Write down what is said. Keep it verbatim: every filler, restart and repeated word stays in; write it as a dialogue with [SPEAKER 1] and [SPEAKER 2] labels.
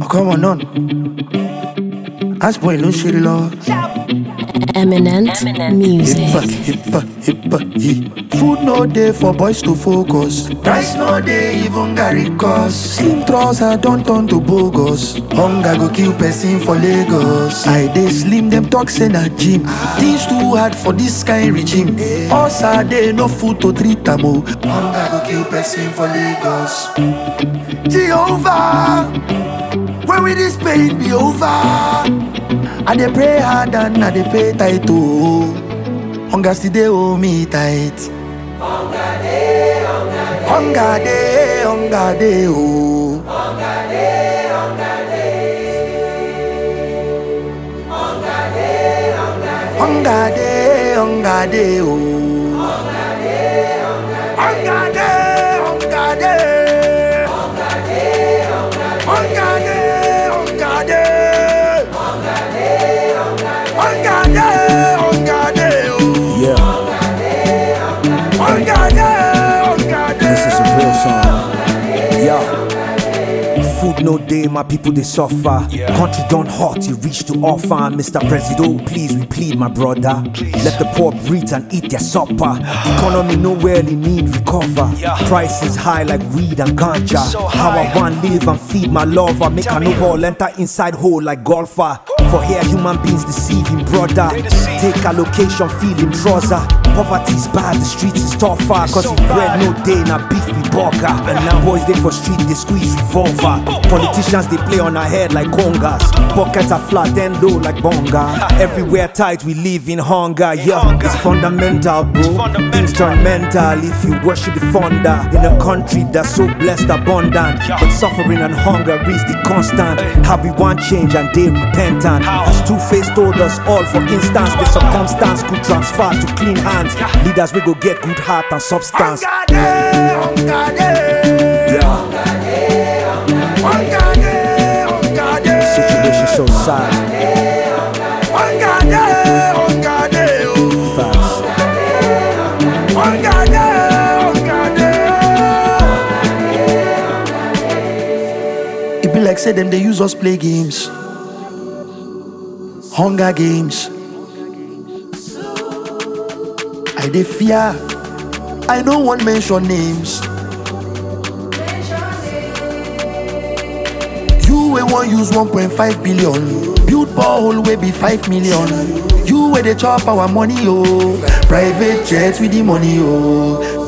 [SPEAKER 1] come on on. As boy no shit law.
[SPEAKER 2] Eminent music.
[SPEAKER 1] Hippa, hippa, hippa, hip. Food no day for boys to focus. Price no day even Gary cost. Slim trouser don't turn to bogus. Hunger go kill person for Lagos. I dey slim them talk say na gym. Things too hard for this kind regime. Us are dey no food to treat am o. Hunger go kill person for Lagos. Jehovah, when will this pain be over? I dey pray hard and I dey pay tight oh. Hunger still dey hold me tight. Hunger dey, hunger dey, hunger dey oh. Hunger dey, hunger dey. Hunger dey, hunger dey, hunger dey oh. Hunger dey, hunger dey, hunger dey. Hunger dey, hunger dey, hunger dey.
[SPEAKER 3] This is a real song. Yeah. Food no day, my people they suffer. Yeah. Country done hot, you reach to offer. Mister President, please we plead, my brother. Please. Let the poor breathe and eat their supper. Economy nowhere they need recover. Yeah. Prices high like weed and ganja. So How I want live and feed my lover. Make Tell a no ball enter inside hole like golfer. For here human beings deceiving brother. Deceive. Take a location feeling trouser. Poverty's bad, the streets is tougher. Cause so if bread no day, now beef be burger. And now boys they for street, they squeeze revolver. Politicians they play on our head like congas. Pockets are flat and low like bonga. Everywhere tight, we live in hunger. Yeah, it's fundamental, bro. Things turn mental if you worship the founder. In a country that's so blessed, abundant, but suffering and hunger is the constant. How we want change and they repentant. As Two-Face told us all, for instance, the circumstance could transfer to clean hands. Leaders we go get good heart and substance.
[SPEAKER 1] Hunger day, hunger day.
[SPEAKER 3] Yeah.
[SPEAKER 1] Hunger day, hunger day.
[SPEAKER 3] Situation so sad.
[SPEAKER 1] Hunger day, hunger day.
[SPEAKER 3] Facts.
[SPEAKER 1] Hunger day, hunger day. It be like say them they use us play games. Hunger games. I dey fear. I don't want mention names. You wey wan use one point five billion, build borehole wey be five million. You wey dey chop our money oh, private jets with the money oh.